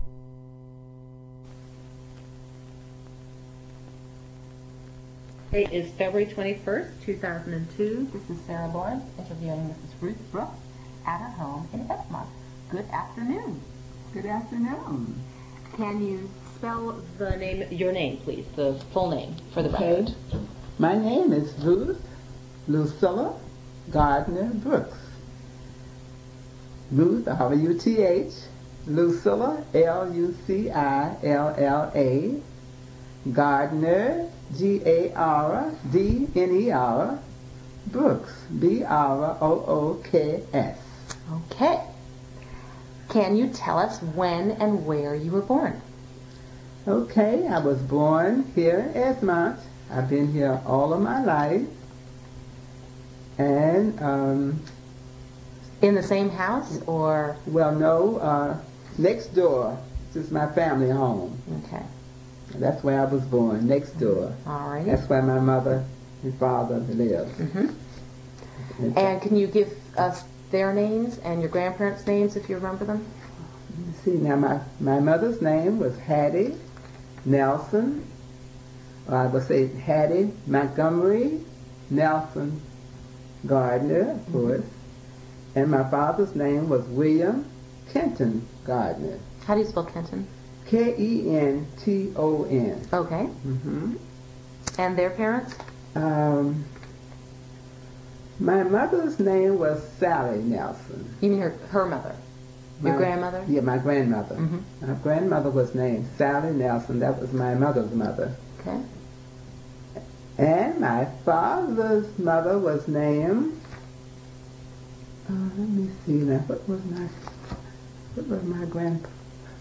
Today is February 21st, 2002. This is Sarah Lawrence interviewing Mrs. Ruth Brooks at her home in Esmont. Good afternoon. Good afternoon. Can you spell your name, please, the full name for the record? My name is Ruth Lucilla Gardner Brooks. Ruth, R-U-T-H, Lucilla, L-U-C-I-L-L-A, Gardner, G-A-R-D-N-E-R, Brooks, B-R-O-O-K-S. Okay. Can you tell us when and where you were born? Okay, I was born here in Esmont. I've been here all of my life. And, in the same house, or? well, no, next door. This is my family home. Okay. That's where I was born, next door. All right. That's where my mother and father lived. Mm-hmm. And can you give us their names and your grandparents' names if you remember them? Let's see, now my mother's name was Hattie Nelson. I would say Hattie Montgomery Nelson Gardner, of course. And my father's name was William Kenton Gardner. How do you spell Kenton? K-E-N-T-O-N. Okay. Mm-hmm. And their parents? My mother's name was Sally Nelson. You mean her mother? Your grandmother? Yeah, my grandmother. Mm-hmm. My grandmother was named Sally Nelson. That was my mother's mother. Okay. And my father's mother was named, let me see now, what was my grandpa?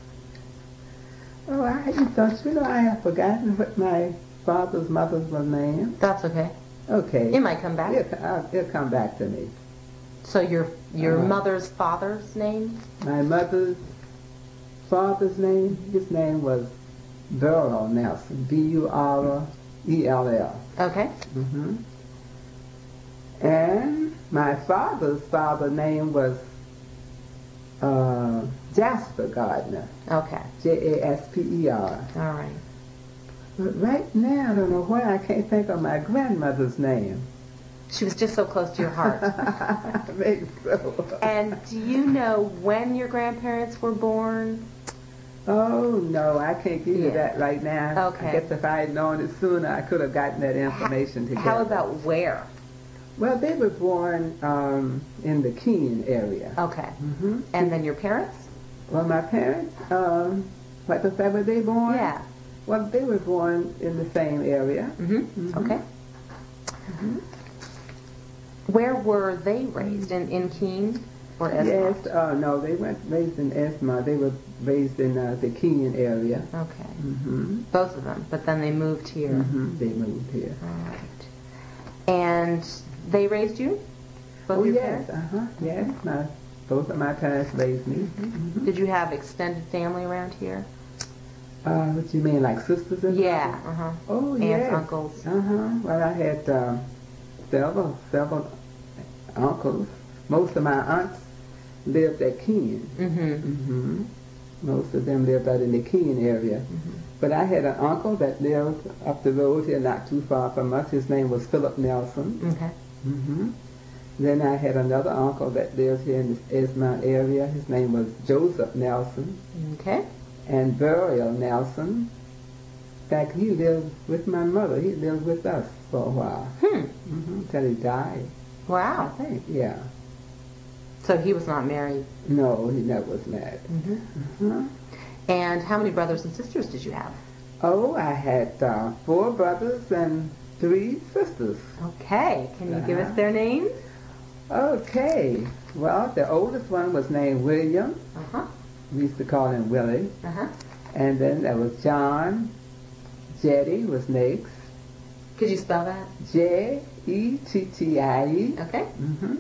Oh, don't you know I have forgotten what my father's mother was named? That's okay. Okay. It might come back. It'll come back to me. So your mother's father's name? My mother's father's name, his name was Burrell Nelson, B-U-R-E-L-L. Okay. Mm-hmm. And my father's name was Jasper Gardner. Okay. J-A-S-P-E-R. All right. But right now, I don't know why I can't think of my grandmother's name. She was just so close to your heart. Maybe so. And do you know when your grandparents were born? Oh, no, I can't give you that right now. Okay. I guess if I had known it sooner, I could have gotten that information together. How about where? Well, they were born in the Keene area. Okay. Mm-hmm. And then your parents? Well, my parents, what the fact were they born? Yeah. Well, they were born in the same area. Mm-hmm. Mm-hmm. Okay. Mm-hmm. Where were they raised? In Keene or Esmont? Yes, no, they weren't raised in Esmont. They were raised in the Keene area. Okay. Mm-hmm. Both of them, but then they moved here. Mm-hmm. They moved here. All right. And they raised you? Both your yes, parents? yes. Both of my parents raised me. Mm-hmm. Did you have extended family around here? What you mean, like sisters and Yeah. brothers? Uh-huh. Oh, Aunts, yes. uncles. Well, I had several uncles. Most of my aunts lived at Keene. Mm-hmm. Mm-hmm. Most of them lived out in the Keene area. Mm-hmm. But I had an uncle that lived up the road here, not too far from us. His name was Philip Nelson. Okay. Mm-hmm. Then I had another uncle that lived here in the Esmont area. His name was Joseph Nelson. Okay. And Burial Nelson. In fact, he lived with my mother. He lived with us for a while. Until he died. Wow. I think, yeah. So he was not married. No, he never was married. And how many brothers and sisters did you have? Oh, I had 4 brothers and 3 sisters. Okay. Can you give us their names? Okay. Well, the oldest one was named William. We used to call him Willie. And then there was John. Jetty was next. Could you spell that? J-E-T-T-I-E. Okay.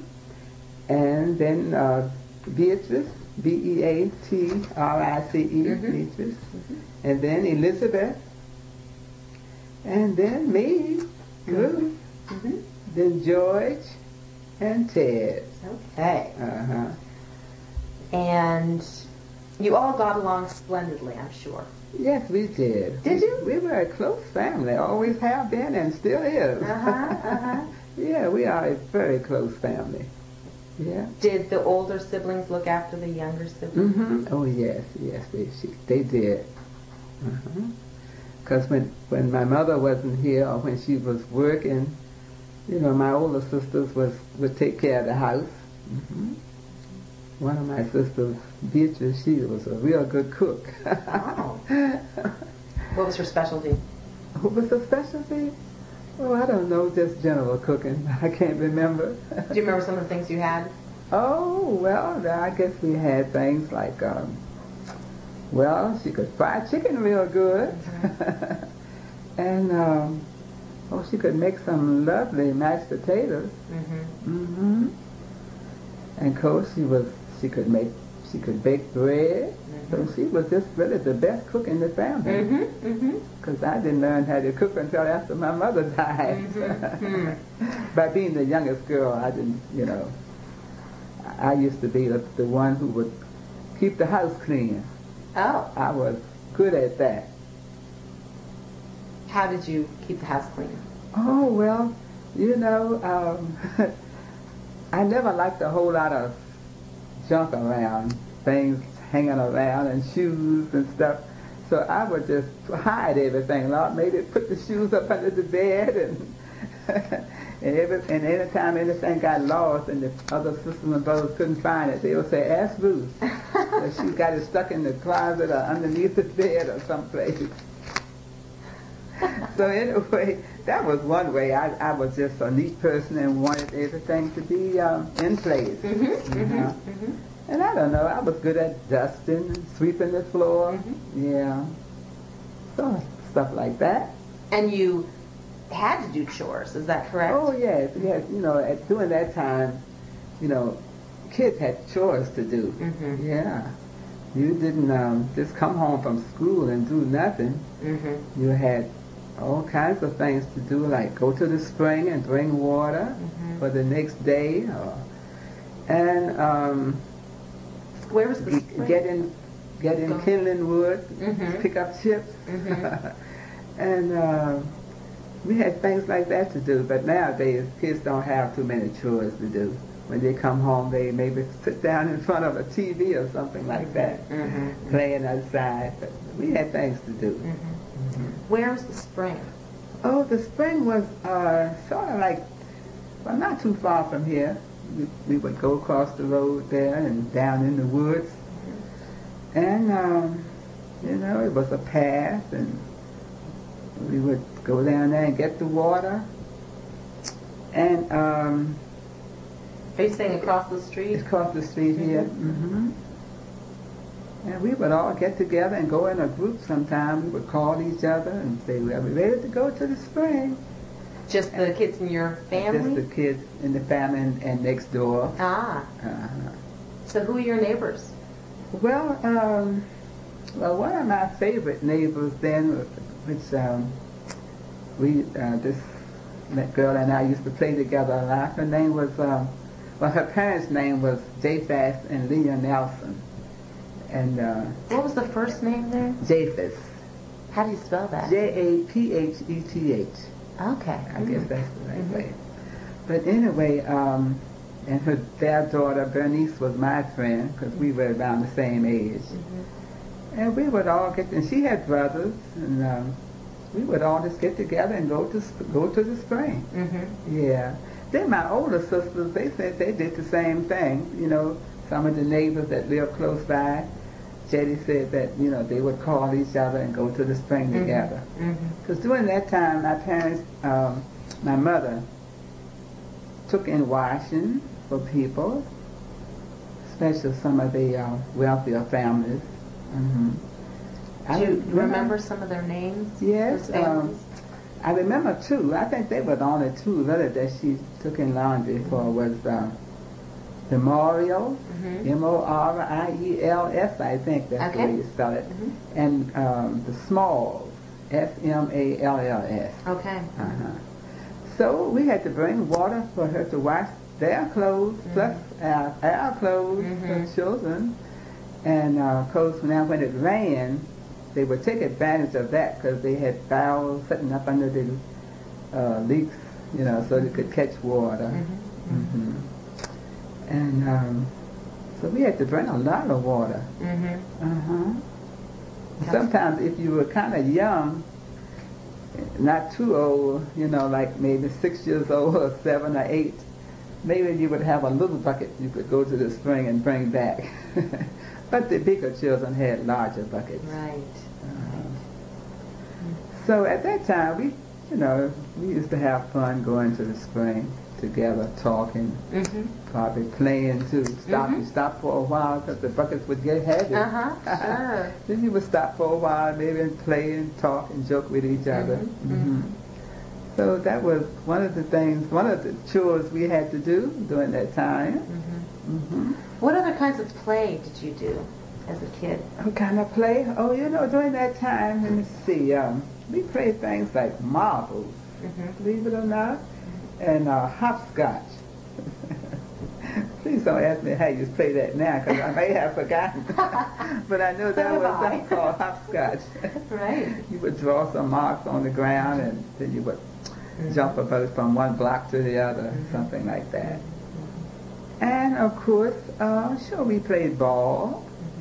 And then Beatrice, B-E-A-T-R-I-C-E, Beatrice. And then Elizabeth. And then me, Ruth. Then George and Ted. Okay. And You all got along splendidly, I'm sure. Yes, we did. Did you? We were a close family, always have been and still is. Yeah, we are a very close family. Yeah. Did the older siblings look after the younger siblings? Mm-hmm. Oh, yes, they did. Because when my mother wasn't here or when she was working, you know, my older sisters would take care of the house. One of my sisters, Beatrice, she was a real good cook. Oh. What was her specialty? What was her specialty? Oh, I don't know, just general cooking. I can't remember. Do you remember some of the things you had? Oh, well, I guess we had things like, well, she could fry chicken real good. And, she could make some lovely mashed potatoes. And of course, she could bake bread. So she was just really the best cook in the family. Because I didn't learn how to cook until after my mother died. By being the youngest girl, I didn't, you know, I used to be the one who would keep the house clean. Oh. I was good at that. How did you keep the house clean? Oh, well, you know, I never liked a whole lot of junk around, things hanging around and shoes and stuff. So I would just hide everything. Lord, maybe put the shoes up under the bed and anytime anything got lost and the other sisters and brothers couldn't find it, they would say, ask Ruth. She got it stuck in the closet or underneath the bed or someplace. So anyway, that was one way. I was just a neat person and wanted everything to be in place. And I don't know, I was good at dusting and sweeping the floor. Yeah. So stuff like that. And you had to do chores, is that correct? Oh, yes. You know, during that time, you know, kids had chores to do. Yeah. You didn't just come home from school and do nothing. You had all kinds of things to do, like go to the spring and bring water for the next day. Where was the spring? Get in kindling wood, pick up chips. And we had things like that to do, but nowadays kids don't have too many chores to do. When they come home, they maybe sit down in front of a TV or something like that, playing outside. But we had things to do. Where was the spring? Oh, the spring was sort of like, well, not too far from here. We would go across the road there and down in the woods. And, you know, it was a path, and we would go down there and get the water. And are you saying across the street? Across the street here. And we would all get together and go in a group sometime. We would call each other and say, well, we're ready to go to the spring. Just the kids in your family? Just the kids in the family and next door. So who are your neighbors? Well, one of my favorite neighbors then, which this girl and I used to play together a lot. Her name was, her parents' name was Japheth and Leah Nelson. And what was the first name there? Japheth. How do you spell that? Japheth. Okay. I guess that's the right way. But anyway, and their daughter Bernice was my friend because we were around the same age. And we would all and she had brothers, and we would all just get together and go to the spring. Yeah. Then my older sisters, they said they did the same thing. You know, some of the neighbors that lived close by, Jetty said that, you know, they would call each other and go to the spring together. Because during that time, my parents, my mother, took in washing for people, especially some of the wealthier families. Do you remember some of their names? Yes. I remember two. I think they were the only two really that she took in laundry for was the Moriels, Moriels, I think that's the way you spell it, and the Smalls, Smalls. Okay. So we had to bring water for her to wash their clothes, plus our clothes, her children. And of course, now when it rained, they would take advantage of that because they had barrels sitting up under the leaks, you know, so they could catch water. Mm-hmm. And so we had to bring a lot of water. Sometimes if you were kind of young, not too old, you know, like maybe 6 years old or 7 or 8, maybe you would have a little bucket you could go to the spring and bring back. But the bigger children had larger buckets. Right. So at that time, we used to have fun going to the spring together, talking, probably playing too. You stop for a while because the buckets would get heavy. Sure. Then you would stop for a while, maybe and play and talk and joke with each other. So that was one of the chores we had to do during that time. What other kinds of play did you do as a kid? What kind of play? Oh, during that time, let me see, we played things like marbles, believe it or not, and hopscotch. Please don't ask me how you play that now, because I may have forgotten. But I know that was something called hopscotch. Right. You would draw some marks on the ground, and then you would jump about from one block to the other, something like that. And of course, sure, we played ball,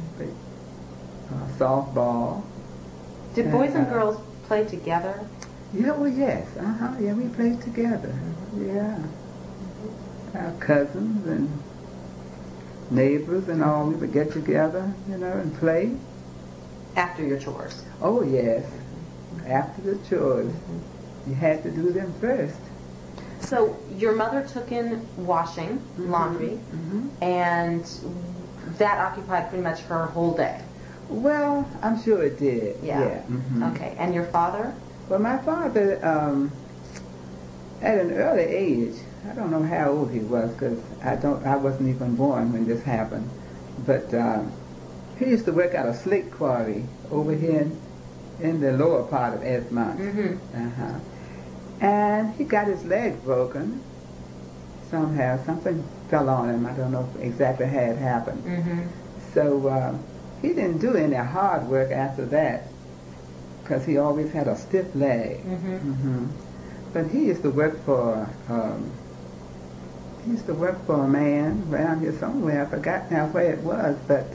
softball. Did boys and girls play together? Yeah, well, yes. Yeah, we played together. Yeah. Our cousins and neighbors and all, we would get together, and play. After your chores? Oh, yes. After the chores. You had to do them first. So your mother took in washing, laundry, and that occupied pretty much her whole day. Well, I'm sure it did. Yeah. Okay. And your father? Well, my father, at an early age, I don't know how old he was because I wasn't even born when this happened, but he used to work at a slate quarry over here in the lower part of Esmont. And he got his leg broken somehow. Something fell on him. I don't know exactly how it happened. So he didn't do any hard work after that because he always had a stiff leg. But he used to work for a man around here somewhere. I forgot now where it was, but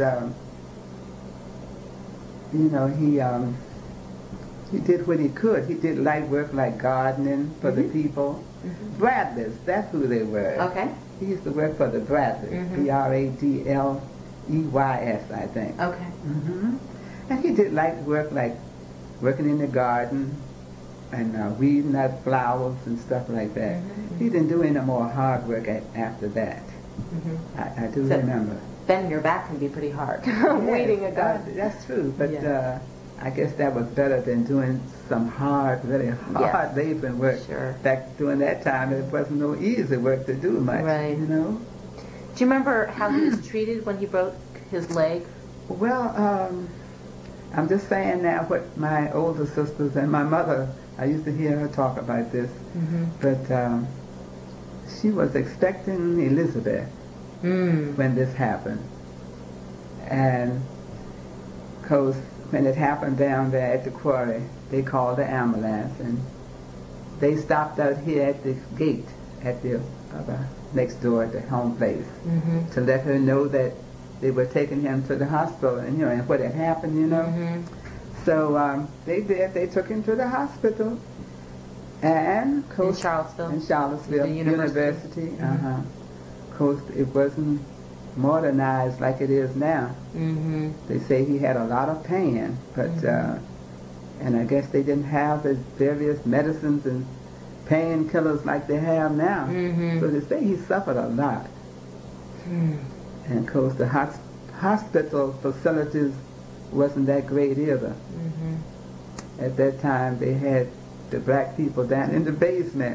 he did what he could. He did light work like gardening for the people. Bradleys, that's who they were. Okay. He used to work for the Bradleys, Bradleys, I think. Okay. And he did light work like working in the garden and weeding out flowers and stuff like that. He didn't do any more hard work after that. I do remember. Bending your back can be pretty hard. Weeding a garden. That's true, but I guess that was better than doing some really hard laboring work. Sure. Back during that time, it wasn't no easy work to do much. Right. Do you remember how he was treated when he broke his leg? Well, I'm just saying now what my older sisters and my mother, I used to hear her talk about this, but she was expecting Elizabeth when this happened. And of course, when it happened down there at the quarry, they called the ambulance and they stopped out here at the gate at the next door at the home place to let her know that they were taking him to the hospital and what had happened, So they did. They took him to the hospital and in Charlottesville, the university. Of course, it wasn't modernized like it is now. They say he had a lot of pain, but and I guess they didn't have the various medicines and painkillers like they have now. So they say he suffered a lot. And of course the hospital facilities wasn't that great either. At that time they had the black people down in the basement.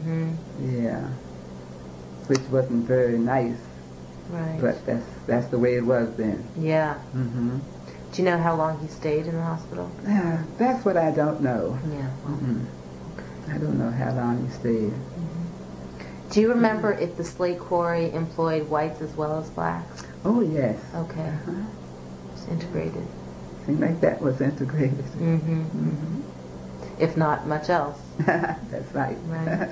Which wasn't very nice. Right. But that's the way it was then. Yeah. Do you know how long he stayed in the hospital? That's what I don't know. Yeah. I don't know how long he stayed. Do you remember if the slate quarry employed whites as well as blacks? Oh, yes. Okay. Integrated. Seemed like that was integrated. If not much else. That's right. Right.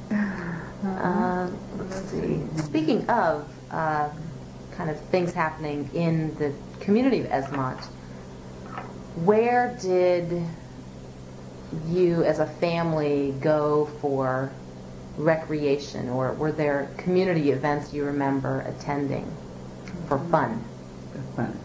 Let's see. Speaking of kind of things happening in the community of Esmont, where did you as a family go for recreation, or were there community events you remember attending for fun? Fun.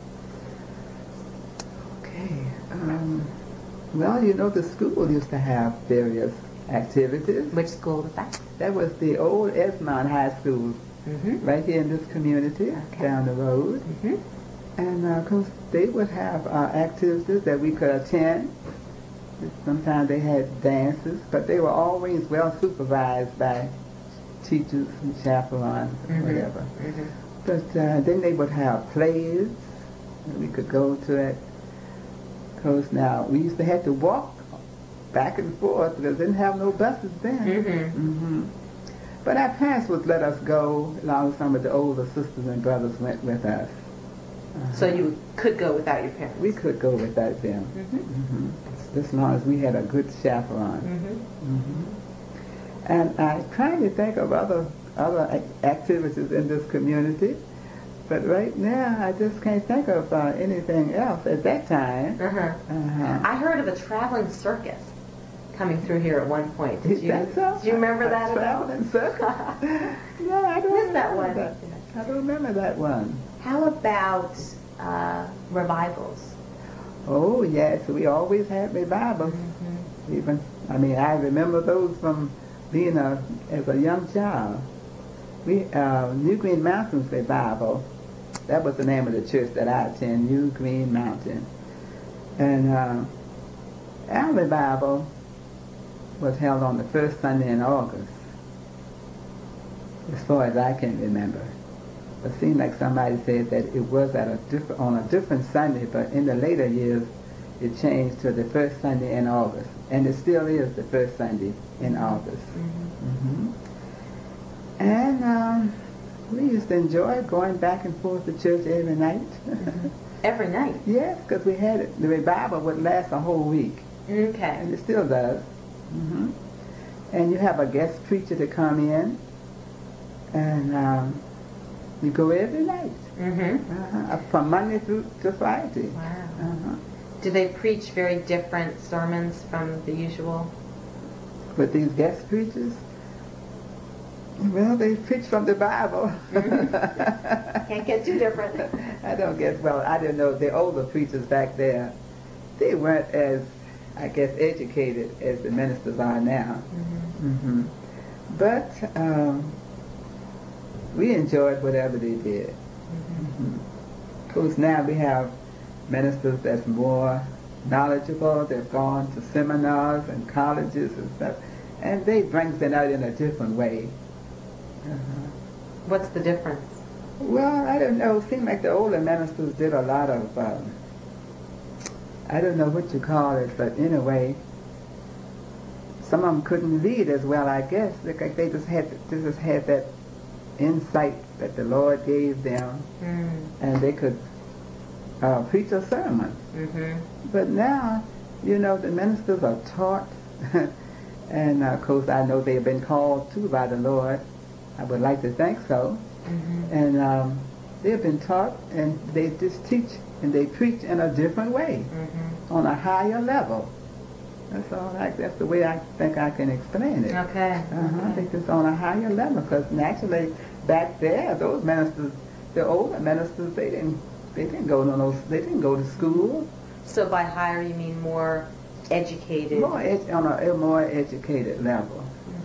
Okay. Well, you know, the school used to have various activities. Which school was that? That was the old Esmont High School, right here in this community, down the road. And of course, they would have activities that we could attend. Sometimes they had dances, but they were always well supervised by teachers and chaperones and whatever. But then they would have plays, and we could go to it. Because now we used to have to walk back and forth because they didn't have no buses then. But our parents would let us go, along with some of the older sisters and brothers went with us. So you could go without your parents? We could go without them. As long as we had a good chaperone. And I'm trying to think of other activities in this community, but right now I just can't think of anything else at that time. I heard of a traveling circus coming through here at one point. Did you remember that? Traveling circus? No, I don't Missed that remember one. I don't remember that one. How about revivals? Oh yes, we always had revivals. Even I remember those from being as a young child. We New Green Mountains Revival. That was the name of the church that I attend, New Green Mountain. And our revival was held on the first Sunday in August, as far as I can remember. It seemed like somebody said that it was on a different Sunday, but in the later years it changed to the first Sunday in August. And it still is the first Sunday in August. And we used to enjoy going back and forth to church every night. Every night? Yes, because we had it. The revival would last a whole week. Okay. And it still does. And you have a guest preacher to come in, and you go every night, from Monday through to Friday. Wow. Do they preach very different sermons from the usual? But these guest preachers, well, they preach from the Bible. Can't get too different. I don't guess. Well, I didn't know the older preachers back there. They weren't as, I guess, educated as the ministers are now. But we enjoyed whatever they did. Of course, now we have ministers that's more knowledgeable. They've gone to seminars and colleges and stuff, and they bring it out in a different way. What's the difference? Well, I don't know. It seemed like the older ministers did a lot of, I don't know what you call it, but anyway, some of them couldn't read as well, I guess. They just had that insight that the Lord gave them, and they could preach a sermon. But now, you know, the ministers are taught, and of course I know they've been called too by the Lord. I would like to think so. And they've been taught, and they just teach and they preach in a different way, on a higher level. That's all. That's the way I think I can explain it. Okay. I think it's on a higher level, because naturally back there, those ministers, the older ministers, they didn't go to school. So by higher you mean more educated? On a more educated level.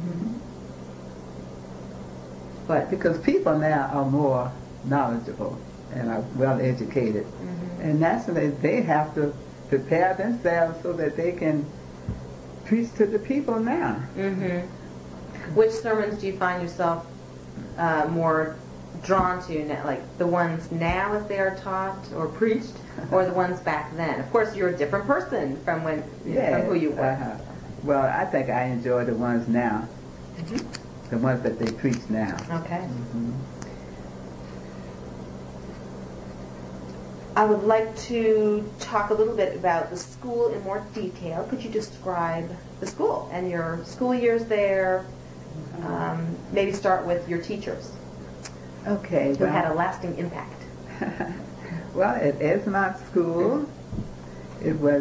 But because people now are more knowledgeable and are well educated, and naturally they have to prepare themselves so that they can preach to the people now. Which sermons do you find yourself more drawn to now, like the ones now as they are taught or preached, or the ones back then? Of course, you're a different person from from who you were. Well, I think I enjoy the ones now, the ones that they preach now. Okay. I would like to talk a little bit about the school in more detail. Could you describe the school and your school years there? Maybe start with your teachers Okay. who had a lasting impact. Well, at Esmont School, it was,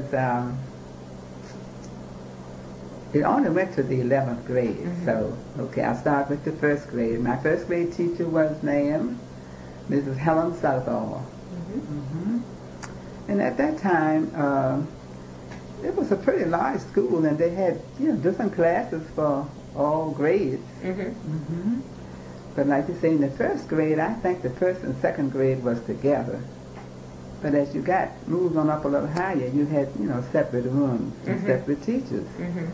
it only went to the 11th grade. So, okay, I'll start with the first grade. My first grade teacher was named Mrs. Helen Southall. And at that time, it was a pretty large school, and they had, different classes for all grades. But like you say, in the first grade, I think the first and second grade was together. But as you moved on up a little higher, you had, separate rooms and separate teachers.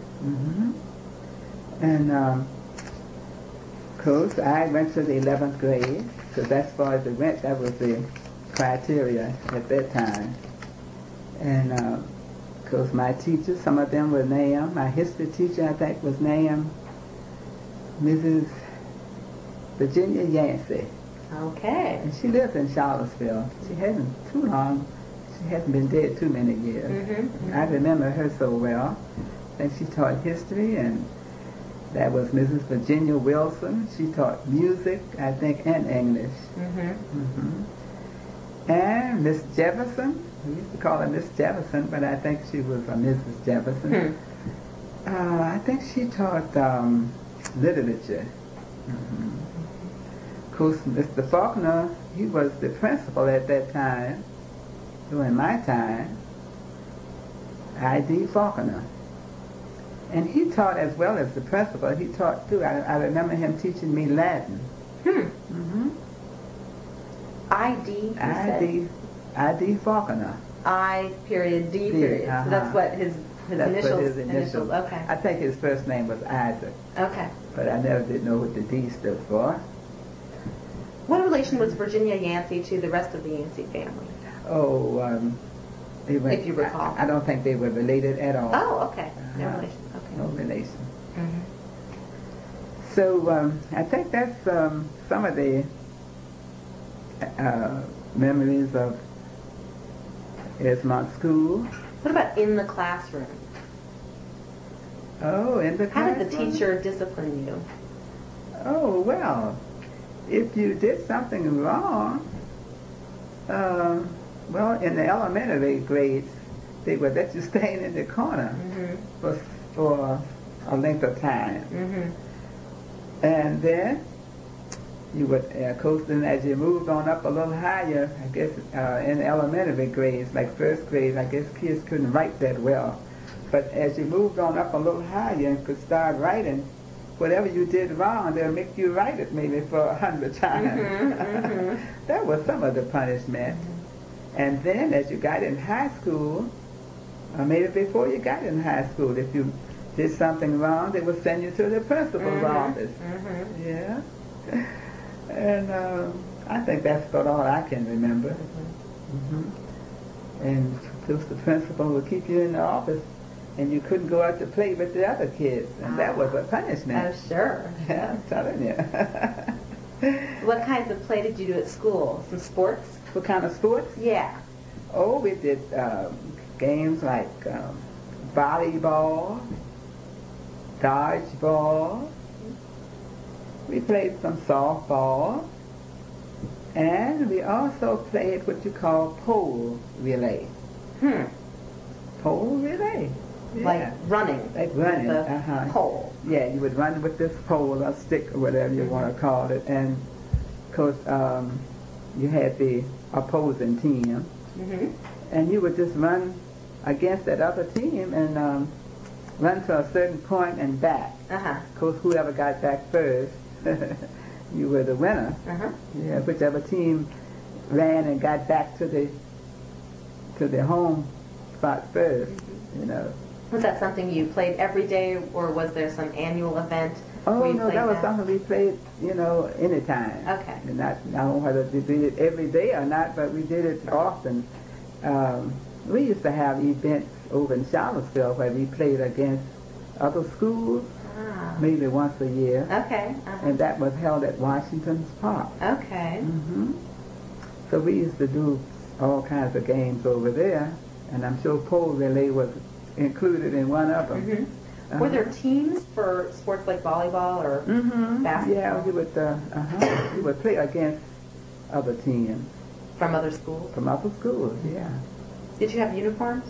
And, of course, I went to the 11th grade, because as far as it went, that was the criteria at that time. And, of course, my teachers, some of them were named. My history teacher, I think, was named Mrs. Virginia Yancey. Okay. And she lived in Charlottesville. She hasn't too long. She hasn't been dead too many years. I remember her so well. I think she taught history, and that was Mrs. Virginia Wilson. She taught music, I think, and English. And Miss Jefferson. We used to call her Miss Jefferson, but I think she was a Mrs. Jefferson. I think she taught literature. Of course, Mr. Faulkner, he was the principal at that time, during my time, I.D. Faulkner. And he taught as well as the principal. He taught too. I remember him teaching me Latin. I.D. Faulkner. I period D period. So that's what his initials. Okay. I think his first name was Isaac. Okay. But I never did know what the D stood for. What relation was Virginia Yancey to the rest of the Yancey family? Oh, if you recall. I don't think they were related at all. Oh, okay. No relation. Okay. No relation. So I think that's some of the memories of Esmont School. What about in the classroom? Oh, in the classroom? How did the teacher discipline you? Oh, well, if you did something wrong, well, in the elementary grades, they would let you stay in the corner for a length of time. And then you would, of course, then as you moved on up a little higher, I guess in the elementary grades, like first grade, I guess kids couldn't write that well. But as you moved on up a little higher and could start writing, whatever you did wrong, they'll make you write it maybe for 100 times. That was some of the punishment. And then as you got in high school, or maybe before you got in high school, if you did something wrong, they would send you to the principal's office. Yeah. And I think that's about all I can remember. And just the principal would keep you in the office, and you couldn't go out to play with the other kids, and that was a punishment. Oh, sure. Yeah, I'm telling you. What kinds of play did you do at school? Some sports? What kind of sports? Yeah. Oh, we did games like volleyball, dodgeball. We played some softball, and we also played what you call pole relay. Pole relay. Yeah. Like running. Like running. With the pole. Yeah, you would run with this pole or stick or whatever you want to call it, and of course you had the opposing team, and you would just run against that other team and run to a certain point and back. Of course, whoever got back first, you were the winner. Yeah, whichever team ran and got back to the home spot first, Was that something you played every day, or was there some annual event? Oh, no, that was something we played, anytime. Okay. And I don't know whether we did it every day or not, but we did it often. We used to have events over in Charlottesville where we played against other schools, maybe once a year. Okay. And that was held at Washington's Park. Okay. So we used to do all kinds of games over there, and I'm sure pole relay was included in one of them. Mm-hmm. Were there teams for sports like volleyball or basketball? Yeah, you would play against other teams. From other schools? From other schools, yeah. Did you have uniforms?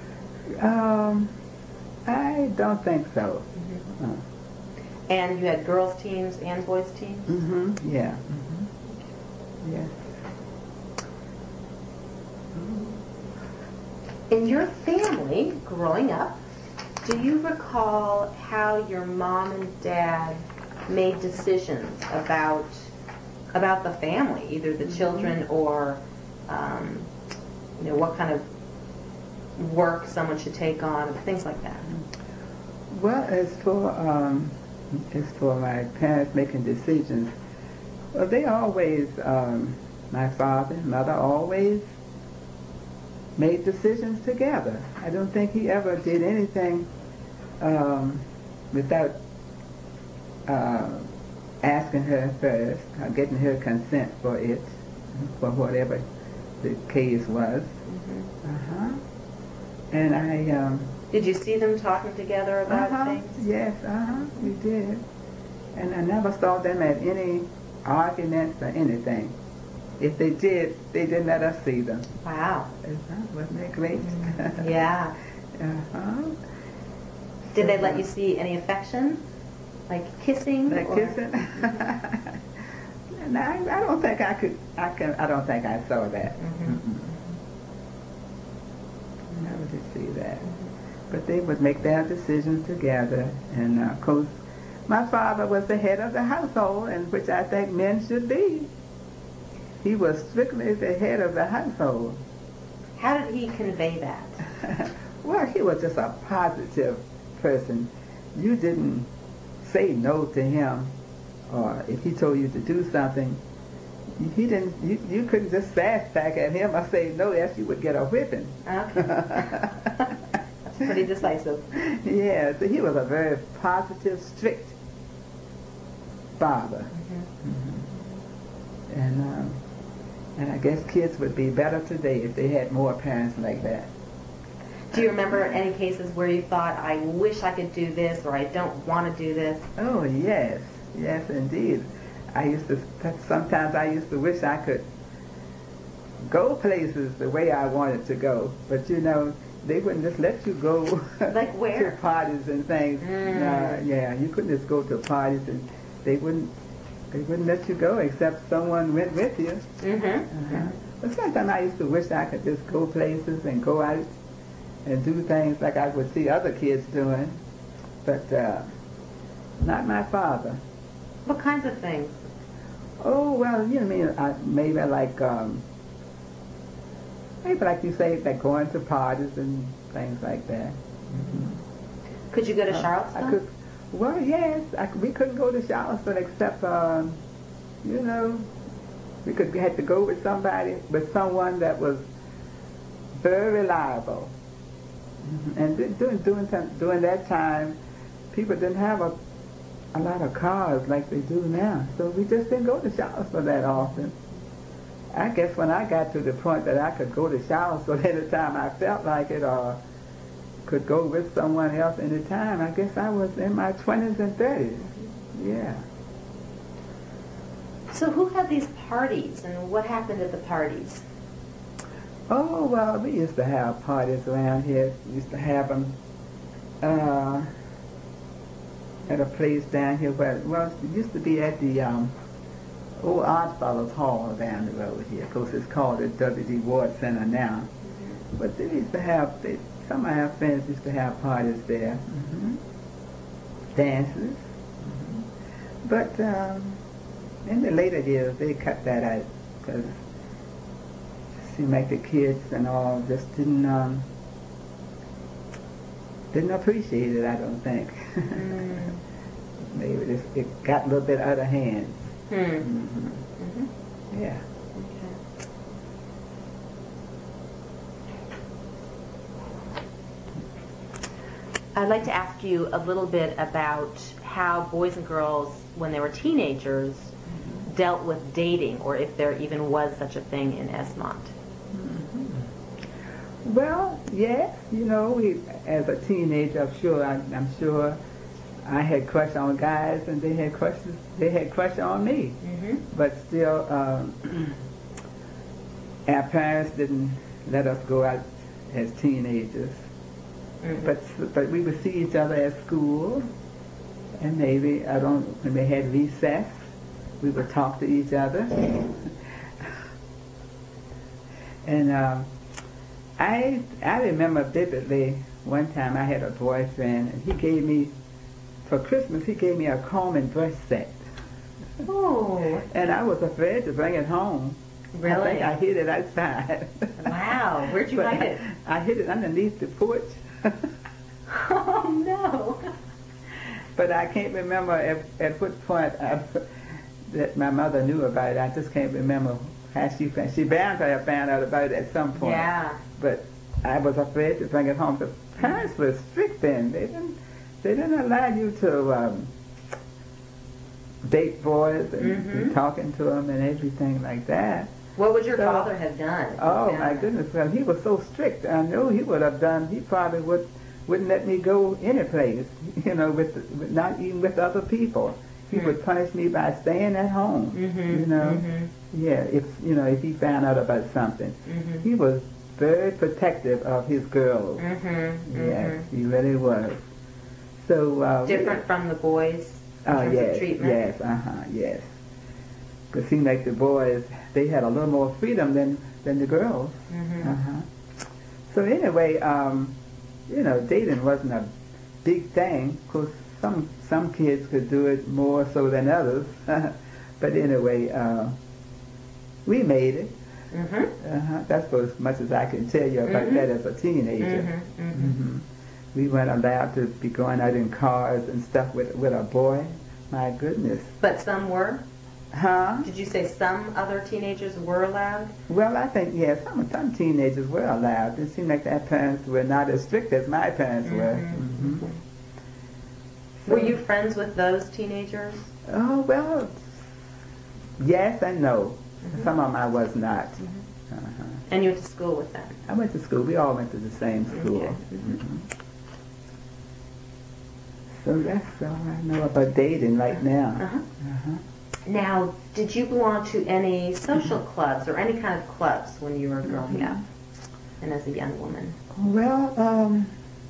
I don't think so. Mm-hmm. And you had girls' teams and boys' teams? Yeah. Yes. In your family, growing up, do you recall how your mom and dad made decisions about the family, either the children or, what kind of work someone should take on, things like that? Well, as for my parents making decisions, well, they always, my father and mother always made decisions together. I don't think he ever did anything without asking her first, or getting her consent for it, for whatever the case was. And I... Did you see them talking together about things? Yes, we did. And I never saw them at any arguments or anything. If they did, they didn't let us see them. Wow. Wasn't that great? Yeah. Did they let you see any affection? Like kissing? Like kissing? No, I don't think I don't think I saw that. I never did see that. But they would make their decisions together. And of course, my father was the head of the household, and which I think men should be. He was strictly the head of the household. How did he convey that? Well, he was just a positive person. You didn't say no to him, or if he told you to do something, you couldn't just sass back at him or say no, else you would get a whipping. Okay. That's pretty decisive. Yeah, so he was a very positive, strict father. And I guess kids would be better today if they had more parents like that. Do you remember any cases where you thought, I wish I could do this, or I don't want to do this? Oh, yes. Yes, indeed. Sometimes I used to wish I could go places the way I wanted to go. But, they wouldn't just let you go like where? to parties and things. Yeah, you couldn't just go to parties, and they wouldn't let you go except someone went with you. But sometimes I used to wish I could just go places and go out and do things like I would see other kids doing, but not my father. What kinds of things? Oh, well, maybe like you say, like going to parties and things like that. Could you go to Charlottesville? Well, yes. We couldn't go to Charlottesville except, we had to go with someone that was very reliable. And during that time, people didn't have a lot of cars like they do now. So we just didn't go to Charlottesville that often. I guess when I got to the point that I could go to Charlottesville anytime I felt like it, or could go with someone else anytime, I guess I was in my 20s and 30s. Yeah. So who had these parties, and what happened at the parties? Oh, well, we used to have parties around here. We used to have them at a place down here where, it used to be at the old Oddfellows Hall down the road here. Of course, it's called the W.D. Ward Center now. But they used to have, some of our friends used to have parties there. Dances. But in the later years, they cut that out because it seemed like the kids and all just didn't appreciate it, I don't think. Maybe it got a little bit out of hand. Yeah. Okay. I'd like to ask you a little bit about how boys and girls, when they were teenagers, dealt with dating, or if there even was such a thing in Esmont. Well, yes, as a teenager, I'm sure I had crush on guys, and they had crush on me. Mm-hmm. But still, our parents didn't let us go out as teenagers. Mm-hmm. But we would see each other at school, and maybe when they had recess, we would talk to each other. And I remember vividly one time I had a boyfriend, and for Christmas he gave me a comb and brush set. Oh. And I was afraid to bring it home. Really? I think I hid it outside. Wow. Where'd you hide it? I hid it underneath the porch. Oh no. But I can't remember at what point that my mother knew about it. I just can't remember how she bound to have found out about it at some point. Yeah. But I was afraid to bring it home. The parents were strict then. They didn't allow you to date boys and be talking to them and everything like that. What would your father have done? Oh my goodness! Well, he was so strict. I know he would have done. He probably wouldn't let me go any place. Not even with other people. He would punish me by staying at home. Mm-hmm. Yeah. If he found out about something, he was very protective of his girls. Yes, he really was. So different from the boys in terms of treatment. Yes. Because it seemed like the boys, they had a little more freedom than the girls. So anyway, dating wasn't a big thing. Of course, some kids could do it more so than others. But anyway, we made it. That's about as much as I can tell you about that as a teenager. We weren't allowed to be going out in cars and stuff with a boy. My goodness. But some were? Huh? Did you say some other teenagers were allowed? Well, I think, yes, some teenagers were allowed. It seemed like their parents were not as strict as my parents were. Were you friends with those teenagers? Oh, well, yes and no. Some of them I was not. And you went to school with them? I went to school. We all went to the same school. Okay. So that's all I know about dating right now. Now, did you belong to any social clubs or any kind of clubs when you were growing up and as a young woman? Well,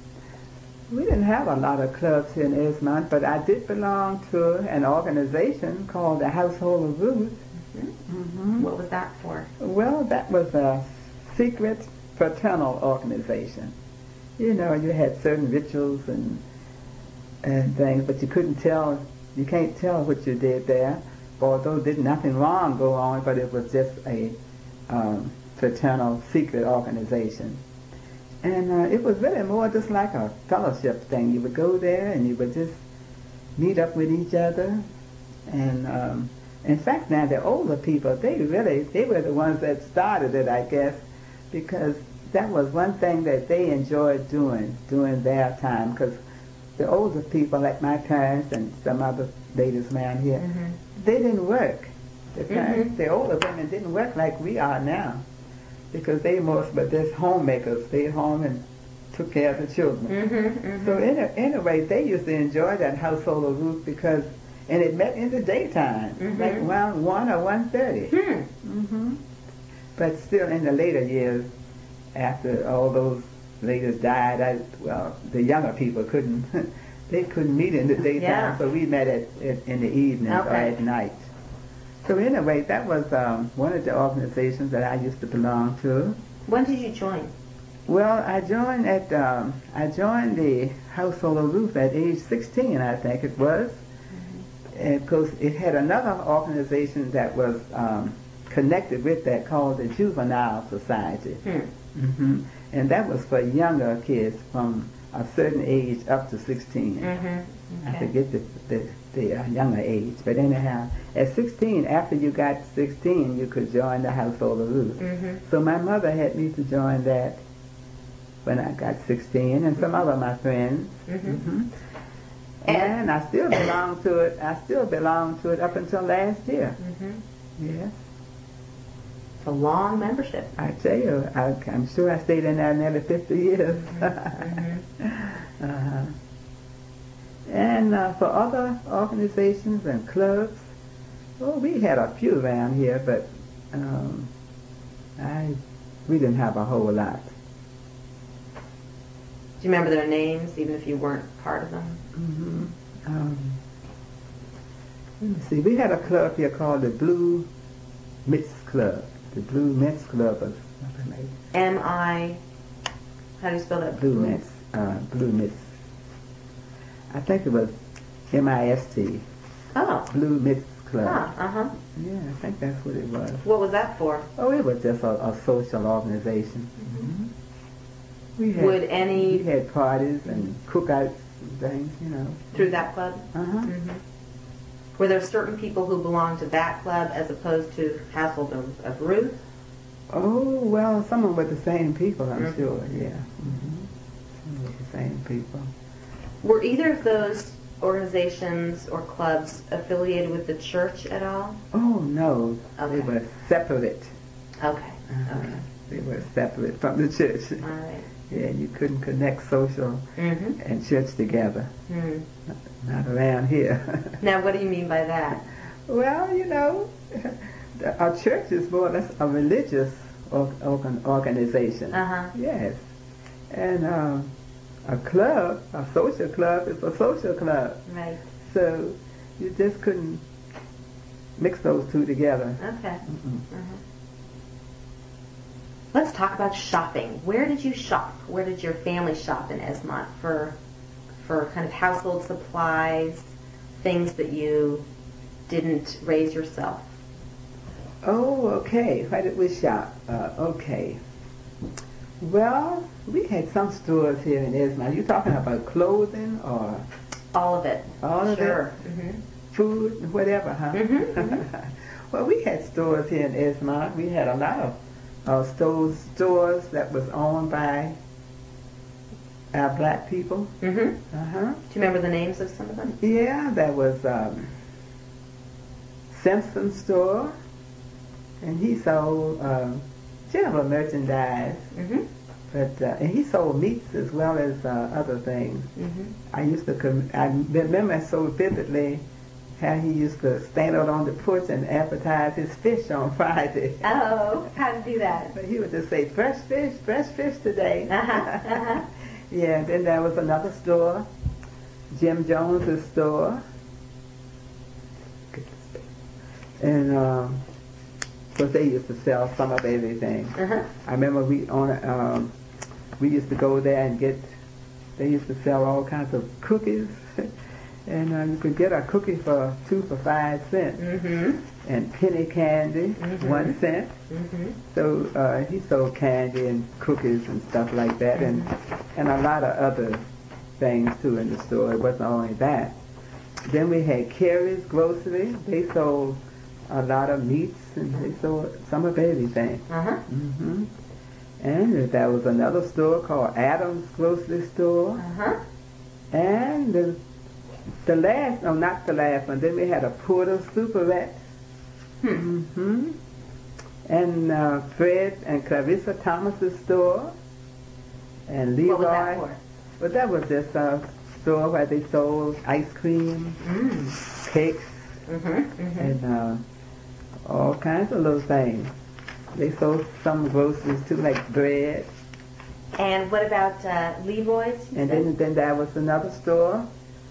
we didn't have a lot of clubs here in Esmont, but I did belong to an organization called the Household of Ruth. What was that for? Well, that was a secret fraternal organization. You had certain rituals and things, but you can't tell what you did there. Although did nothing wrong go on, but it was just a fraternal secret organization. And it was really more just like a fellowship thing. You would go there and you would just meet up with each other. And in fact, now the older people, they were the ones that started it, I guess, because that was one thing that they enjoyed doing during their time. Because the older people, like my parents and some other ladies around here, they didn't work. The older women didn't work like we are now, because they most were just homemakers, stayed home and took care of the children. So anyway, they used to enjoy that Household of Ruth and it met in the daytime, like around 1 or 1:30. But still, in the later years, after all those ladies died, the younger people couldn't meet in the daytime, so we met in the evening or at night. So anyway, that was one of the organizations that I used to belong to. When did you join? Well, I joined the Household of Ruth at age 16, I think it was. Because it had another organization that was connected with that called the Juvenile Society. And that was for younger kids from a certain age up to 16. I forget the younger age. But anyhow, at 16, after you got 16, you could join the Household of Ruth. So my mother had me to join that when I got 16, and some other of my friends. And I still belong to it. I still belong to it up until last year. Yes. It's a long membership. I tell you, I'm sure I stayed in there nearly 50 years. Uh-huh. And for other organizations and clubs, well, we had a few around here, but we didn't have a whole lot. Do you remember their names, even if you weren't part of them? Mm-hmm. Let me see. We had a club here called the Blue Mitts Club. The Blue Mitts Club was M-I... How do you spell that? Blue Mitts. Blue Mitts. I think it was M-I-S-T. Oh. Blue Mitts Club. Uh-huh. Yeah, I think that's what it was. What was that for? Oh, it was just a social organization. Mm-hmm. We had parties and cookouts and things, you know. Through that club? Uh-huh. Mm-hmm. Were there certain people who belonged to that club as opposed to Household of Ruth? Oh, well, some of them were the same people, I'm Mm-hmm. sure, yeah. Mm-hmm. Some were the same people. Were either of those organizations or clubs affiliated with the church at all? Oh, no. Okay. They were separate. Okay. Uh-huh. Okay. They were separate from the church. All right. Yeah, you couldn't connect social Mm-hmm. and church together. Mm. Not around here. Now, what do you mean by that? Well, you know, our church is more or less a religious organization. Uh-huh. Yes. And a club, a social club, is a social club. Right. So you just couldn't mix those two together. Okay. Mm-mm. Uh-huh. Let's talk about shopping. Where did you shop? Where did your family shop in Esmont for kind of household supplies, things that you didn't raise yourself? Oh, okay. Where did we shop? Okay. Well, we had some stores here in Esmont. You talking about clothing or? All of it. All of sure. it? Mm-hmm. Food, whatever, huh? Mm-hmm, mm-hmm. Well, we had stores here in Esmont. We had a lot of stores that was owned by our black people. Mm-hmm. Uh-huh. Do you remember the names of some of them? Yeah, there was Simpson store, and he sold general merchandise. Mm-hmm. But and he sold meats as well as other things. Mm-hmm. I remember so vividly how he used to stand out on the porch and advertise his fish on Friday. Oh, how to do that? But he would just say, fresh fish today. Uh-huh, uh-huh. Yeah, then there was another store, Jim Jones's store. And so they used to sell some of everything. Uh-huh. I remember we used to go there and they used to sell all kinds of cookies. And you could get a cookie for 2 for 5 cents. Mm-hmm. And penny candy, Mm-hmm. 1 cent. Mm-hmm. So he sold candy and cookies and stuff like that, and a lot of other things too in the store. It wasn't only that. Then we had Carey's Grocery. They sold a lot of meats, and they sold some of everything. Uh-huh. Mm-hmm. And there was another store called Adams Grocery Store. Uh-huh. And not the last one. Then we had a Porter Superette. Mm-hmm. And Fred and Clarissa Thomas's store. And Leroy. What was that for? Well, that was just a store where they sold ice cream, cakes, and all kinds of little things. They sold some groceries too, like bread. And what about Leroy's? And then there was another store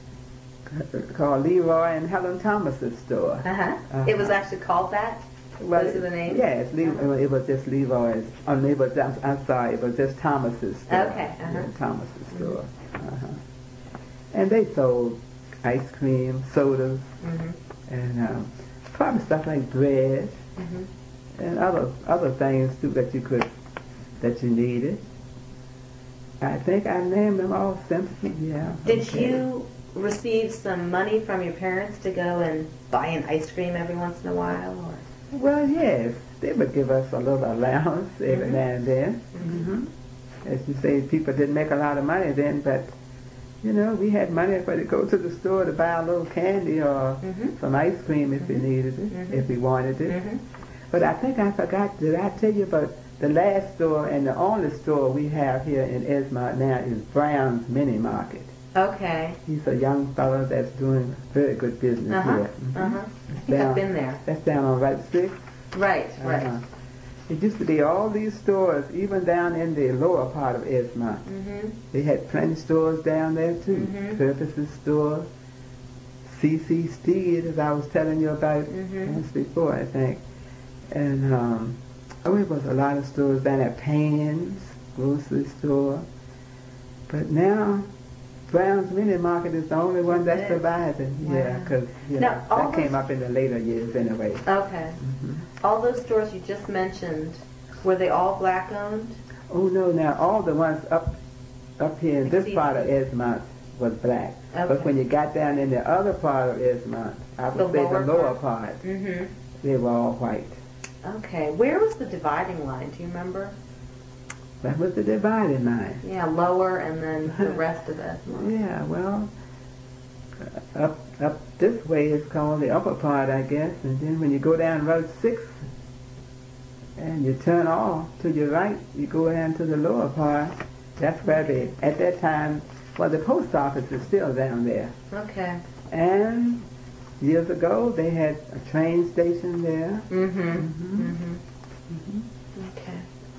called Leroy and Helen Thomas's store. Uh-huh. It was actually called that? Well, those are the names? Yes, it was just Leroy's. I'm sorry, it was just Thomas's store. Okay. Uh-huh. Yeah, Thomas's store. Uh-huh. And they sold ice cream, sodas, and probably stuff like bread and other things too that you needed. I think I named them all Simpson. Yeah. Did you receive some money from your parents to go and buy an ice cream every once in a while? Or? Well, yes. They would give us a little allowance every now and then. Mm-hmm. As you say, people didn't make a lot of money then, but, you know, we had money for to go to the store to buy a little candy or some ice cream if we needed it, if we wanted it. But I think I forgot, did I tell you about the last store and the only store we have here in Esmont now is Brown's Mini Market. Okay. He's a young fellow that's doing very good business here. I think I've been there. That's down on Route 6. Right, right. It used to be all these stores, even down in the lower part of Esmont. They had plenty of stores down there too. Purpose's store, C.C. Steed, as I was telling you about once before, I think. And it was a lot of stores down at Payne's grocery store. But now, Brown's Mini Market is the only one that's surviving. Wow. Yeah, because that came up in the later years anyway. Okay. All those stores you just mentioned, were they all black owned? Oh no, now all the ones up here in this part of Esmont was black. Okay. But when you got down in the other part of Esmont, I would say the lower part, they were all white. Okay. Where was the dividing line? Do you remember? That was the dividing line. Yeah, lower and then the rest of Esmont. Yeah, well, up this way is called the upper part, I guess. And then when you go down Road 6 and you turn off to your right, you go down to the lower part. That's where at that time, the post office is still down there. Okay. And years ago, they had a train station there. Okay.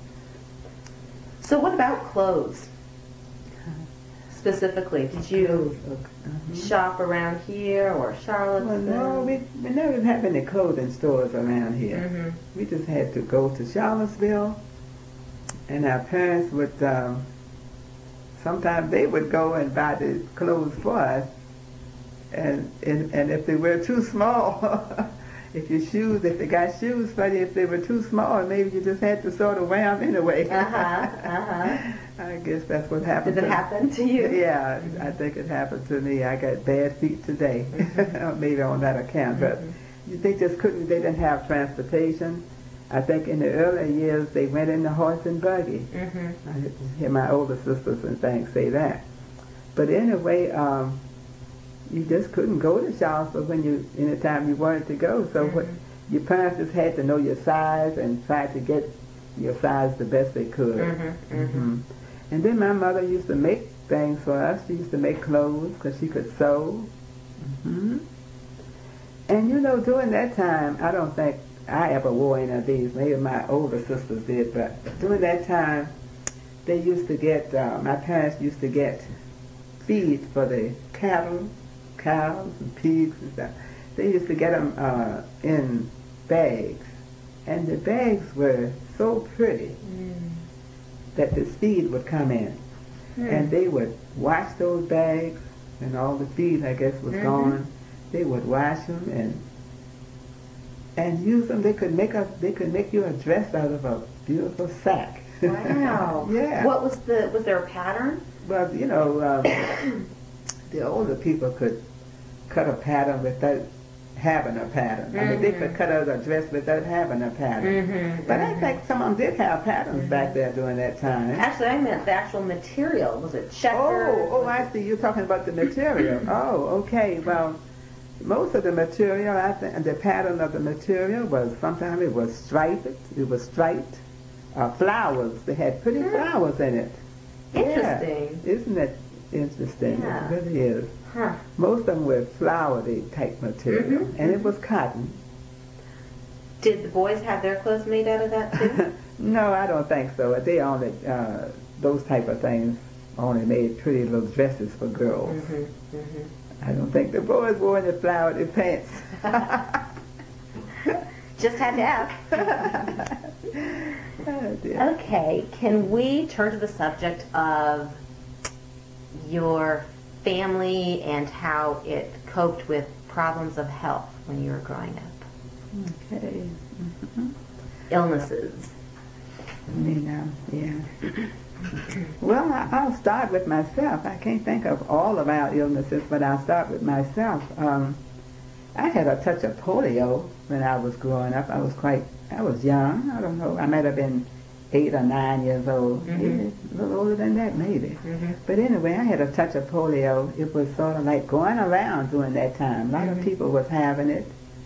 So what about clothes? Specifically, did you shop around here or Charlottesville? Well, no, we never had any clothing stores around here. We just had to go to Charlottesville, and our parents would, sometimes they would go and buy the clothes for us, and if they were too small, if they got shoes for you, if they were too small, maybe you just had to sort of wear them anyway. I guess that's what happened. Did it happen to you? Yeah, I think it happened to me. I got bad feet today, maybe on that account. But they just couldn't, they didn't have transportation. I think in the earlier years they went in the horse and buggy. I hear my older sisters and things say that. But anyway, you just couldn't go to Charlottesville anytime you wanted to go. So your parents just had to know your size and try to get your size the best they could. And then my mother used to make things for us. She used to make clothes because she could sew. And during that time, I don't think I ever wore any of these. Maybe my older sisters did, but during that time, they used to get, my parents used to get feed for the cattle, cows and pigs and stuff. They used to get them in bags, and the bags were so pretty that the feed would come in, and they would wash those bags, and all the feed, I guess, was gone. They would wash them and use them. They could make you a dress out of a beautiful sack. Wow. Yeah. What was there a pattern? Well, the older people could cut a pattern without having a pattern. I mean, they could cut out a dress without having a pattern. But I think some of them did have patterns back there during that time. Actually, I meant the actual material. Was it checkered? Oh, I see. You're talking about the material. Oh, okay. Well, most of the material, I think, the pattern of the material was, sometimes it was striped. It was striped. Flowers. They had pretty flowers in it. Interesting. Yeah. Isn't it interesting? Yeah. It really is. Most of them were flowery type material, and it was cotton. Did the boys have their clothes made out of that too? No, I don't think so. They only, those type of things only made pretty little dresses for girls. I don't think the boys wore any flowery pants. Just had to ask. Oh, dear. Okay, can we turn to the subject of your family and how it coped with problems of health when you were growing up? Okay. Illnesses. Yeah. Well, I'll start with myself. I can't think of all of our illnesses, but I'll start with myself. I had a touch of polio when I was growing up. I was young. I don't know. I might have been 8 or 9 years old. Maybe a little older than that, maybe. But anyway, I had a touch of polio. It was sort of like going around during that time. A lot of people was having it.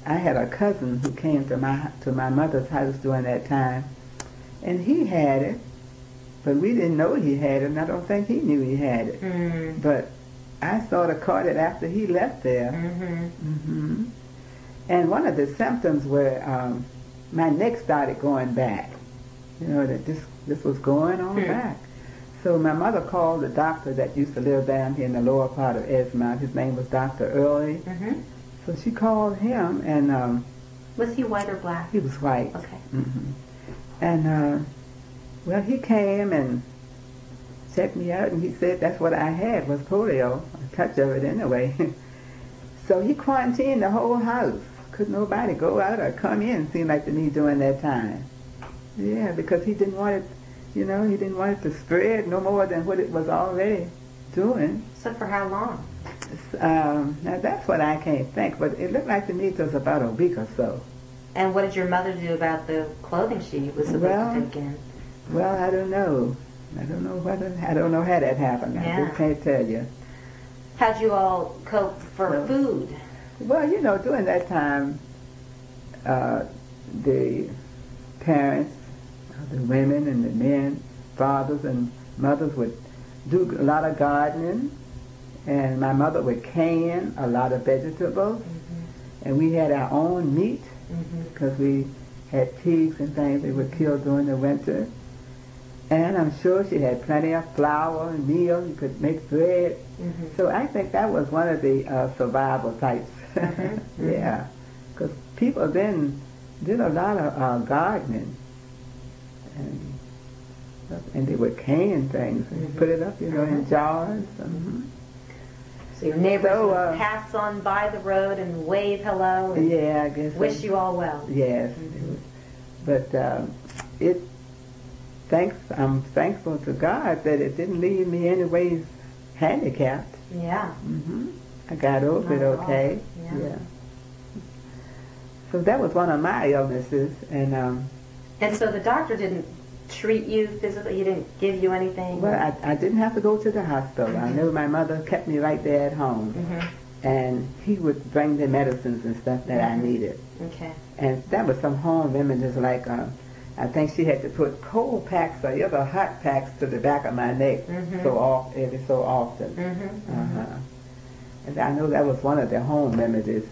I had a cousin who came to my mother's house during that time, and he had it, but we didn't know he had it, and I don't think he knew he had it. Mm. But I sort of caught it after he left there. Mm-hmm. And one of the symptoms were my neck started going back. You know, that this was going on back. So my mother called the doctor that used to live down here in the lower part of Esmont. His name was Dr. Early. Mm-hmm. So she called him, and Was he white or black? he was white. Okay. And well, he came and checked me out, and he said that's what I had was polio, a touch of it anyway. So he quarantined the whole house. Could nobody go out or come in, seemed like to me during that time. Yeah, because he didn't want it, you know, he didn't want it to spread no more than what it was already doing. So for how long? Now that's what I can't think, but it looked like to me it was about a week or so. And what did your mother do about the clothing she was supposed to take in? Well, I don't know. I don't know how that happened. I just can't tell you. How'd you all cope for food? Well, you know, during that time, the parents, the women and the men, fathers and mothers would do a lot of gardening, and my mother would can a lot of vegetables, and we had our own meat because we had pigs and things they would kill during the winter. And I'm sure she had plenty of flour and meal. You could make bread. So I think that was one of the survival types. Yeah, because people then did a lot of gardening, and they would can things and put it up, you know, in jars. So your neighbors would pass on by the road and wave hello and I guess wish you all well. Yes. But I'm thankful to God that it didn't leave me anyways handicapped. Yeah. I got over it okay. Yeah. So that was one of my illnesses, and so the doctor didn't treat you physically. He didn't give you anything. Well, I didn't have to go to the hospital. I knew my mother kept me right there at home, and he would bring the medicines and stuff that I needed. Okay. And that was some home remedies, like I think she had to put cold packs or other hot packs to the back of my neck so often. And I know that was one of the home remedies.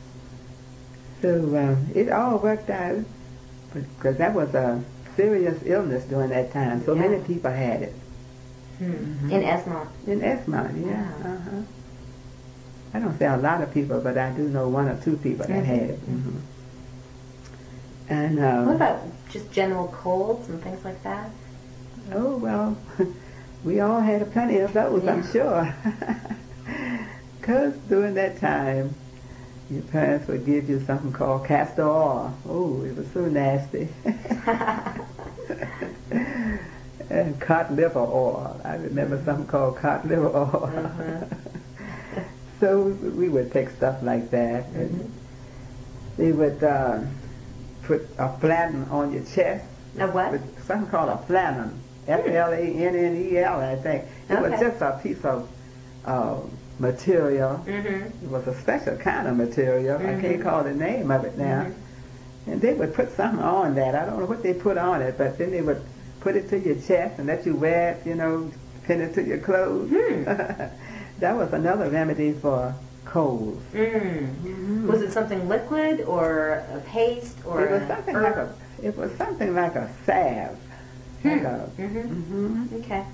So it all worked out, because that was a serious illness during that time. So many people had it. In Esmont? In Esmont, yeah. I don't say a lot of people, but I do know one or two people that had it. And what about just general colds and things like that? Oh, well, we all had plenty of those, I'm sure. Because during that time, your parents would give you something called castor oil. Oh, it was so nasty. And cod liver oil. I remember something called cod liver oil. So we would take stuff like that. And they would put a flannen on your chest. A what? Something called a flannen. F-L-A-N-N-E-L, I think. It was just a piece of material. It was a special kind of material. I can't call the name of it now. And they would put something on that. I don't know what they put on it, but then they would put it to your chest and let you wear it, you know, pin it to your clothes. That was another remedy for colds. Was it something liquid or a paste or it was something like a salve. Okay.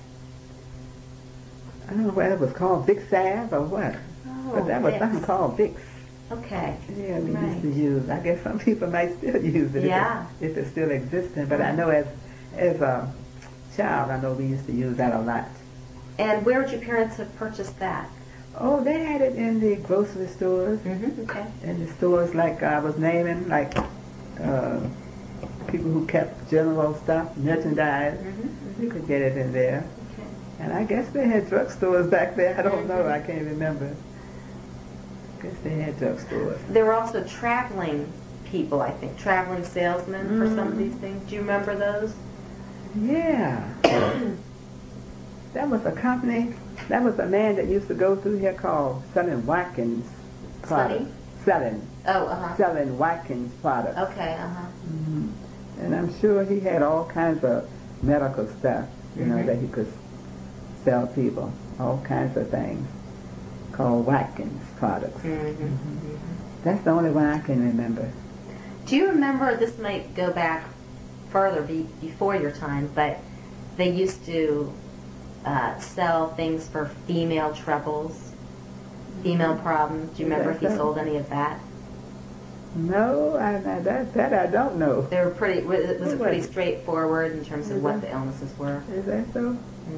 I don't know whether it was called Vicks salve or what, but that was something called Vicks. Okay. Yeah, we used to use. I guess some people might still use it if it's still existing. But I know as a child, I know we used to use that a lot. And where would your parents have purchased that? Oh, they had it in the grocery stores. Okay. In the stores like I was naming, like people who kept general stuff, merchandise. You could get it in there. Okay. And I guess they had drugstores back there. I don't know. I can't remember. I guess they had drugstores. There were also traveling people, I think, traveling salesmen for some of these things. Do you remember those? Yeah. That was a company. That was a man that used to go through here called Sonny Watkins. selling Oh, selling Watkins products. Okay, And I'm sure he had all kinds of medical stuff, you know, that he could sell people, all kinds of things called Watkins products. That's the only one I can remember. Do you remember, this might go back further, before your time, but they used to sell things for female troubles, female problems. Do you remember if he sold any of that? No, that I don't know. They were pretty, it was pretty straightforward in terms of what the illnesses were. Is that so?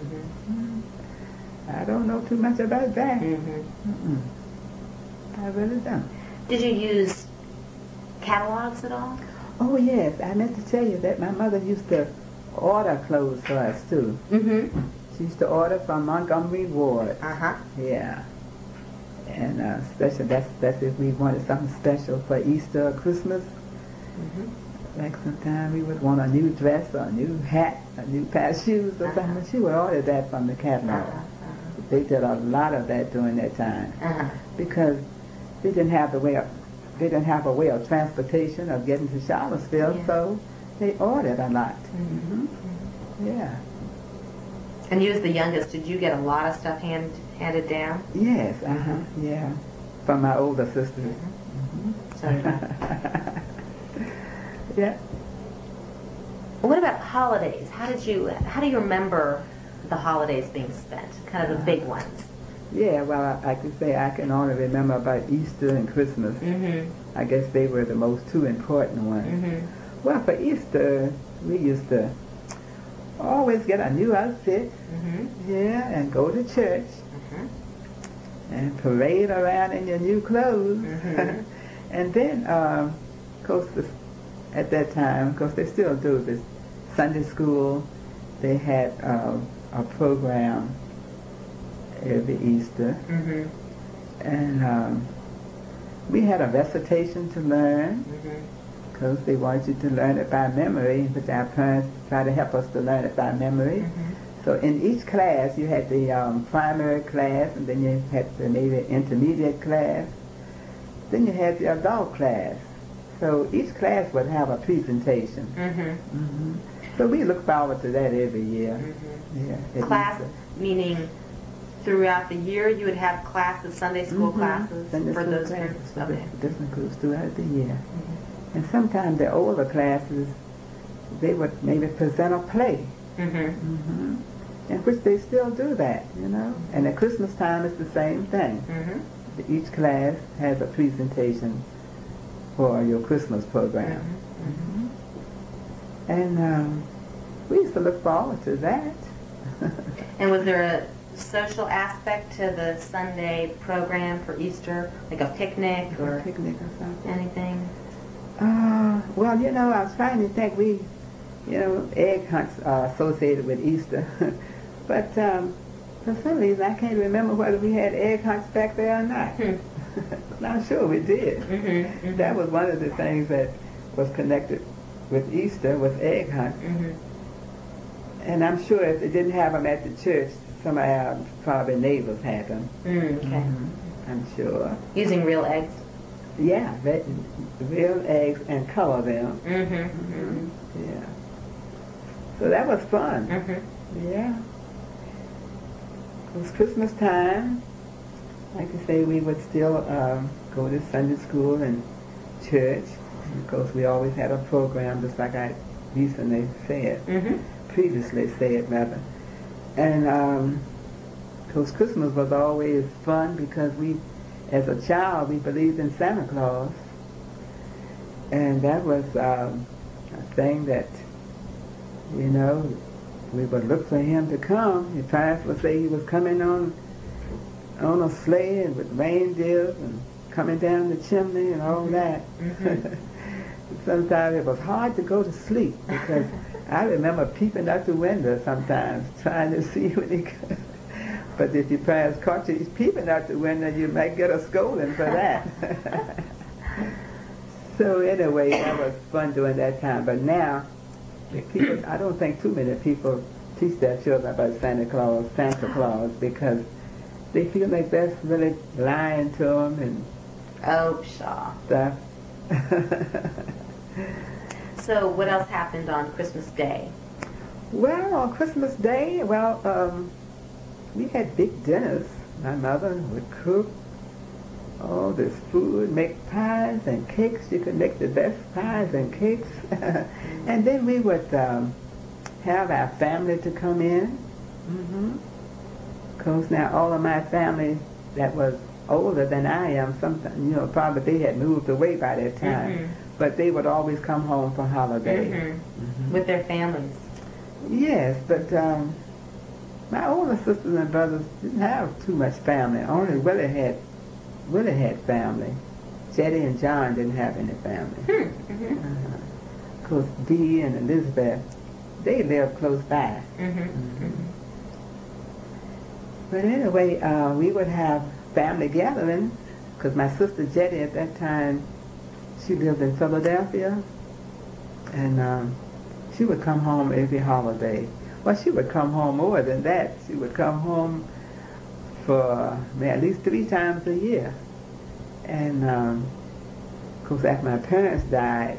I don't know too much about that. I really don't. Did you use catalogs at all? Oh yes, I meant to tell you that my mother used to order clothes for us too. She used to order from Montgomery Ward. Yeah. And especially that's if we wanted something special for Easter or Christmas. Like sometimes we would want a new dress or a new hat, a new pair of shoes or something. She would order that from the catalog. They did a lot of that during that time because they didn't have a way of transportation of getting to Charlottesville, so they ordered a lot. Yeah. And you, as the youngest, did you get a lot of stuff handed down? Yes, yeah, from my older sisters. Yeah. What about holidays? How do you remember the holidays being spent? Kind of the big ones. Yeah, well, I can say I can only remember about Easter and Christmas. I guess they were the most two important ones. Well, for Easter, we used to always get a new outfit, yeah, and go to church and parade around in your new clothes. And then, of course, at that time, of course, they still do this Sunday school. They had a program every Easter, and we had a recitation to learn because they wanted you to learn it by memory, but our parents tried to help us to learn it by memory. So in each class, you had the primary class, and then you had the maybe intermediate class, then you had the adult class. So each class would have a presentation. So we look forward to that every year. Yeah, class, meaning throughout the year you would have classes, Sunday school classes for those groups? Okay. Different groups throughout the year. And sometimes the older classes, they would maybe present a play. In which they still do that, you know. And at Christmas time it's the same thing. Each class has a presentation for your Christmas program. And we used to look forward to that. And was there a social aspect to the Sunday program for Easter, like a picnic or a picnic or something? Anything? Well, you know, I was trying to think. Egg hunts are associated with Easter. But for some reason, I can't remember whether we had egg hunts back there or not. I'm sure we did. That was one of the things that was connected with Easter, was egg hunts. And I'm sure if they didn't have them at the church, some of our probably neighbors had them. Okay. I'm sure. Using real eggs? Yeah, real eggs and color them. Yeah. So that was fun. Yeah. It was Christmas time. Like I say, we would still go to Sunday school and church. And of course, we always had a program, just like I recently said, previously said rather. And of course, Christmas was always fun because we, as a child, we believed in Santa Claus. And that was a thing that, you know, we would look for him to come. Your parents would say he was coming on a sleigh and with reindeers and coming down the chimney and all that. Sometimes it was hard to go to sleep because I remember peeping out the window sometimes trying to see when he could. But if your parents caught you peeping out the window, you might get a scolding for that. So anyway, that was fun during that time. But now, people, I don't think too many people teach their children about Santa Claus, because they feel like that's really lying to them, and Oh, pshaw. stuff. So what else happened on Christmas Day? Well, on Christmas Day, we had big dinners. My mother would cook all this food, make pies and cakes. She could make the best pies and cakes. And then we would have our family to come in. Because now all of my family that was older than I am, sometimes, probably they had moved away by that time. But they would always come home for holidays. With their families. Yes, but my older sisters and brothers didn't have too much family. Only Willie had family. Jetty and John didn't have any family. Because Dee and Elizabeth, they lived close by. But anyway, we would have family gatherings, because my sister Jetty at that time, she lived in Philadelphia, and she would come home every holiday. Well, she would come home more than that. She would come home for at least 3 times a year. And of course, after my parents died,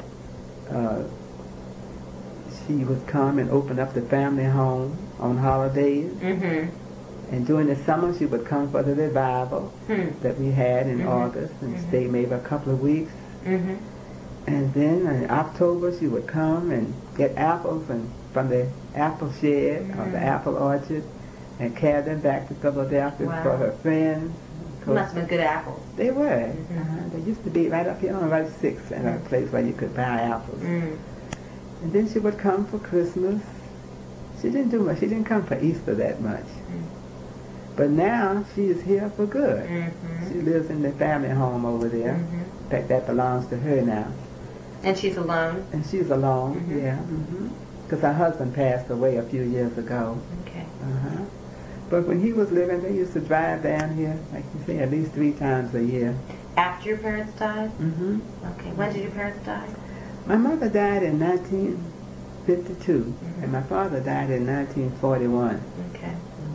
she would come and open up the family home on holidays. And during the summer, she would come for the revival that we had in August and stay maybe a couple of weeks. And then in October, she would come and get apples from the apple shed or the apple orchard and carry them back to Philadelphia for her friends. Must have been good apples. They were. They used to be right up here on Route 6 in a place where you could buy apples. And then she would come for Christmas. She didn't do much. She didn't come for Easter that much. But now she is here for good. She lives in the family home over there. In fact, that belongs to her now. And she's alone? And she's alone, yeah. Because her husband passed away a few years ago. Okay. But when he was living, they used to drive down here, like you say, at least 3 times a year. After your parents died? Okay. When did your parents die? My mother died in 1952, and my father died in 1941. Okay.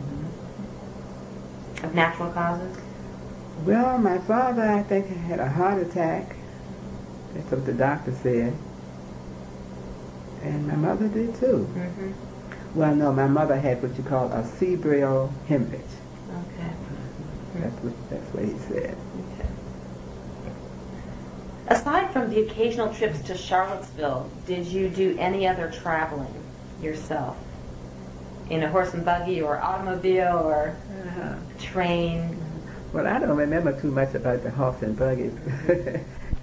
Of natural causes? Well, my father, I think, had a heart attack. That's what the doctor said. And my mother did too. Well, no, my mother had what you call a cerebral hemorrhage. Okay. That's what he said. Okay. Aside from the occasional trips to Charlottesville, did you do any other traveling yourself? In a horse and buggy or automobile or train? Well, I don't remember too much about the horse and buggies.